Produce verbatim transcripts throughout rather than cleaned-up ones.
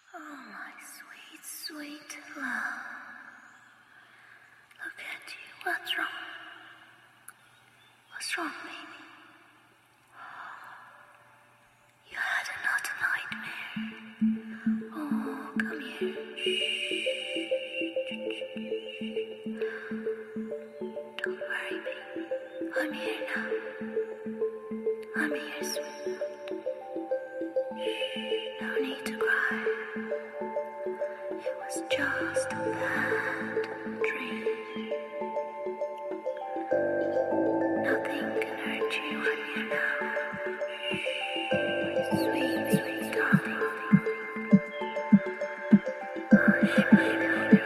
Oh, my sweet, sweet love. Look at you. What's wrong? What's wrong, baby? You had another nightmare. Oh, come here. Don't worry, baby. I'm here now. I'm here, sweetheart. No need to cry. It was just a bad dream. Nothing can hurt you. I'm here now. Sweet, sweet darling. Hush, baby.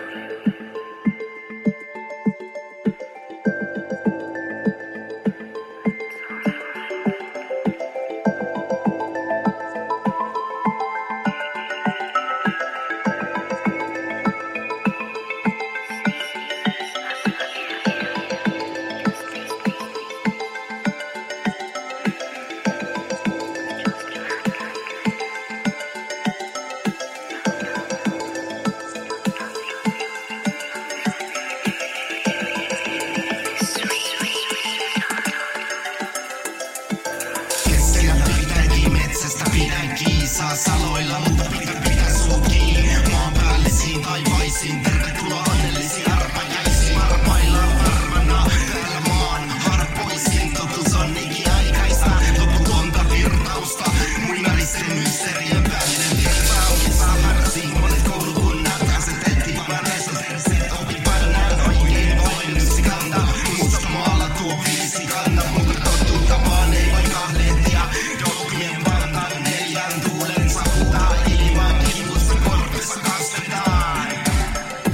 Kiisaa saloilla, mutta pitä pitä suu kiinni. Maan päällisiin taivaisiin, tervetuloa onnellisiin arpajaisiin. Arpaillaan varmana täällä maan harpoisiin. Totuus on ikiaikaista, loputonta virtausta. Muinaristen mysteerien päällinen virta oikeastaan märsiin. Monet koulukunnat asetettiin vaneessa terveet oppipailla näin oikein voin yksi kanta. Musta maalla tuo viisi kanta, mutta totuutta vaan ei voi kahlehtia. Dogmien vantaan neljän tuulen savutaan ilman kivusta korvessa kastetaan.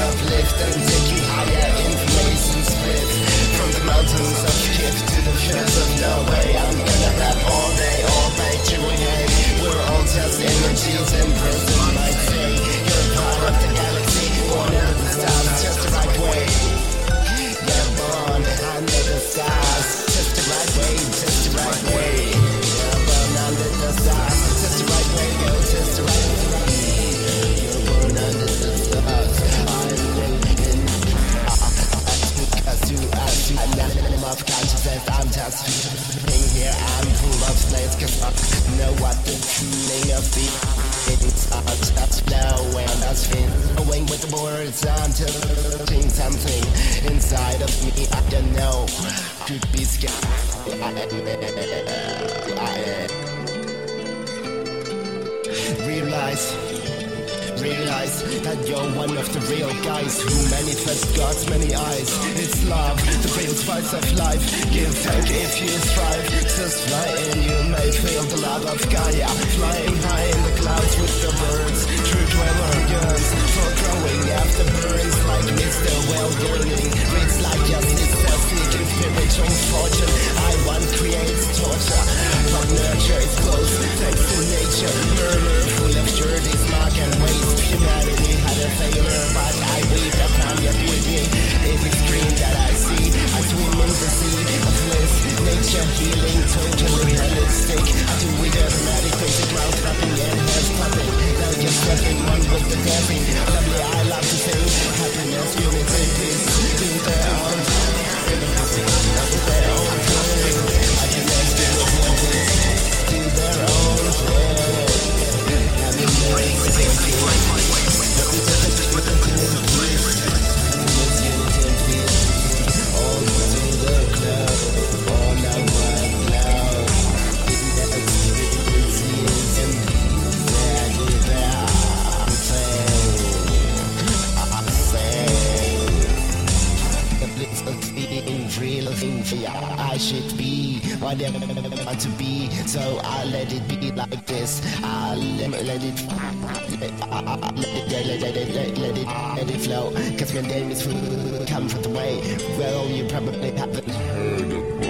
uplift and take you higher. Information split from the mountains of Kif to the fields of Norway. I'm gonna rap all day, all night, chewing hay. We're all just energies and present might say you're part of the galaxy, born under the stars, just the right way. Yeah, born under the stars, just the right way, just the right way. Yeah, born under the stars, just the right way, yo, just the right way. You're born under the stars. I'm living as you, as you, I'm not in my consciousness. I'm just being here. I'm full of slaves, cause I know what the feeling of being. It's just flowing, that's flowing with the words. I'm touching something inside of me. I don't know. Could be scared. Realize. Realize that you're one of the real guys who manifest God's many eyes. It's love, the real spice of life. Give thank if you strive. Just fly in, you may feel the love of Gaia. Flying high in the clouds with the birds. True dweller yearns for growing after burns like Mister Well yearning. Reads like justice, seeking spiritual fortune. I want creates torture, but nurture is close. Thanks to nature, murder full of dirty mark and waste. Humanity had a failure, but I weep upon your beauty. Every screen that I see, I swim in the sea of bliss. Nature healing, totally realistic. I do with a dramatic basic mouth rapping and hands clapping. Now you're stepping one with the dancing. Lovely, I love to sing. Happiness, unity, peace. Do their own thing. Do their own thing. Happiness, unity, do their own thing. I should be whatever I want to be, so I let it be like this. I let, let it, let, let it, let it, let it, let it, let it flow. Cause my name is come from the way. Well, you probably haven't heard of me.